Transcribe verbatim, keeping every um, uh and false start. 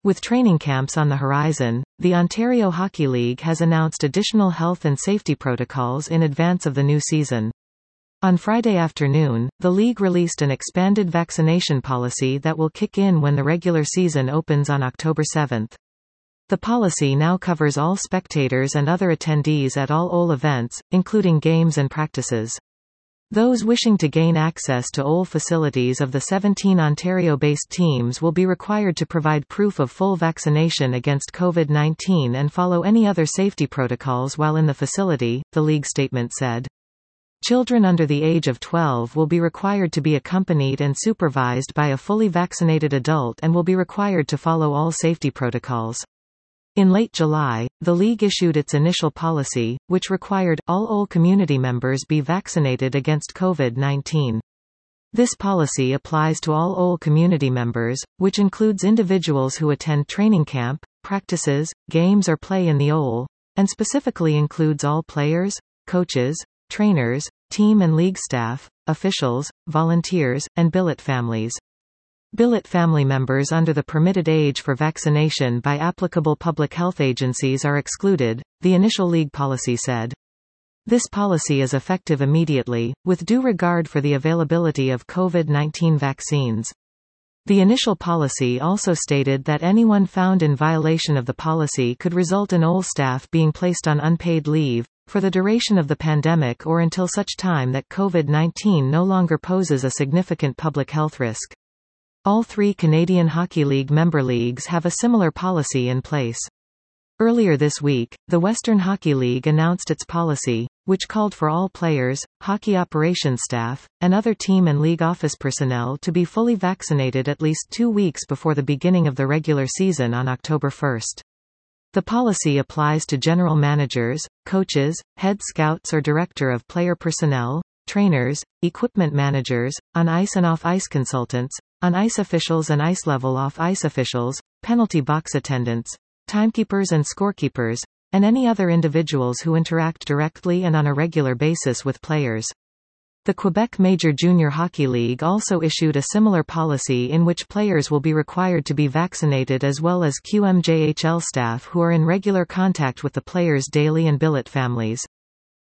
With training camps on the horizon, the Ontario Hockey League has announced additional health and safety protocols in advance of the new season. On Friday afternoon, the league released an expanded vaccination policy that will kick in when the regular season opens on October seventh. The policy now covers all spectators and other attendees at all O L events, including games and practices. Those wishing to gain access to O L facilities of the seventeen Ontario-based teams will be required to provide proof of full vaccination against COVID nineteen and follow any other safety protocols while in the facility, the league statement said. Children under the age of twelve will be required to be accompanied and supervised by a fully vaccinated adult and will be required to follow all safety protocols. In late July, the league issued its initial policy, which required all O L community members be vaccinated against COVID nineteen. This policy applies to all O L community members, which includes individuals who attend training camp, practices, games or play in the O L, and specifically includes all players, coaches, trainers, team and league staff, officials, volunteers, and billet families. Billet family members under the permitted age for vaccination by applicable public health agencies are excluded, the initial league policy said. This policy is effective immediately, with due regard for the availability of COVID nineteen vaccines. The initial policy also stated that anyone found in violation of the policy could result in O L staff being placed on unpaid leave, for the duration of the pandemic or until such time that COVID nineteen no longer poses a significant public health risk. All three Canadian Hockey League member leagues have a similar policy in place. Earlier this week, the Western Hockey League announced its policy, which called for all players, hockey operations staff, and other team and league office personnel to be fully vaccinated at least two weeks before the beginning of the regular season on October first. The policy applies to general managers, coaches, head scouts or director of player personnel, trainers, equipment managers, on-ice and off-ice consultants, on-ice officials and ice-level off-ice officials, penalty box attendants, timekeepers and scorekeepers, and any other individuals who interact directly and on a regular basis with players. The Quebec Major Junior Hockey League also issued a similar policy in which players will be required to be vaccinated as well as Q M J H L staff who are in regular contact with the players' daily and billet families.